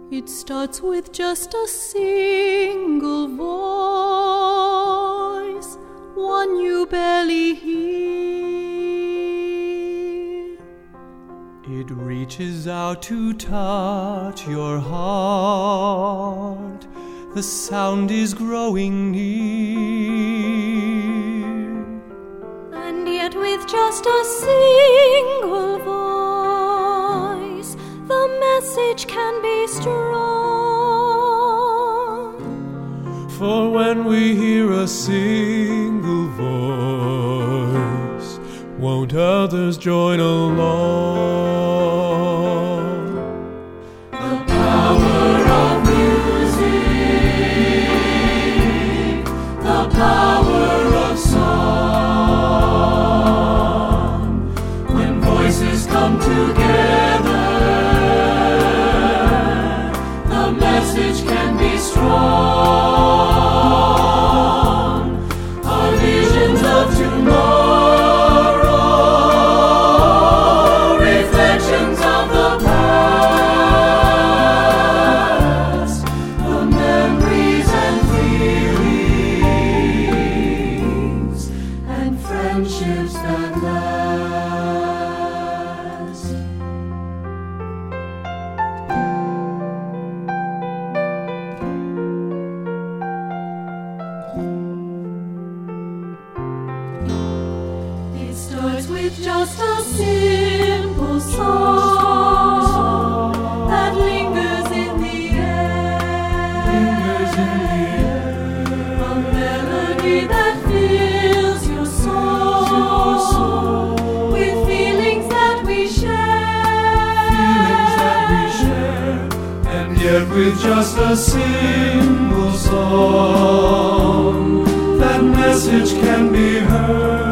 It starts with just a single voice, one you barely hear. It reaches out to touch your heart. The sound is growing near. And yet with just a single voice, the message can be strong. For when we hear a single voice, won't others join along? The power of music, the power of song. When voices come together, the message can be strong. Our visions of tomorrow, reflections of the past, the memories and feelings, and friendships that last. It starts with just a simple song that lingers in the air. A melody that fills your soul with feelings that we share. And yet with just a single song, that message can be heard.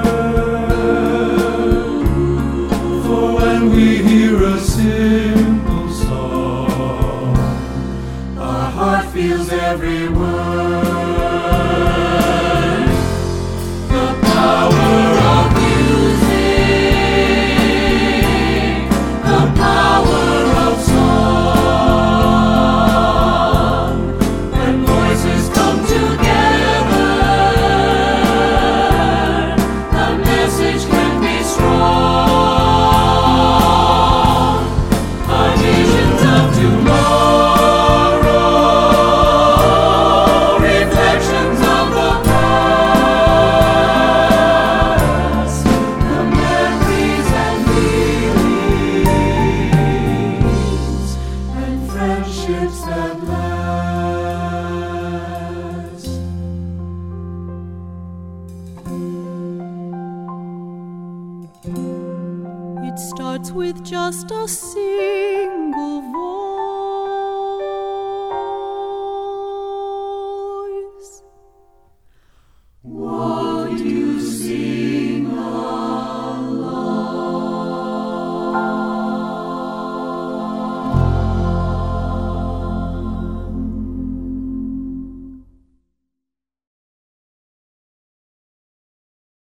For when we hear a simple song, Our heart feels every word. The power of music, the power of song. When voices come together, the message can be strong. Our visions of tomorrow, reflections of the past, the memories and feelings, and friendships that last. It starts with just a single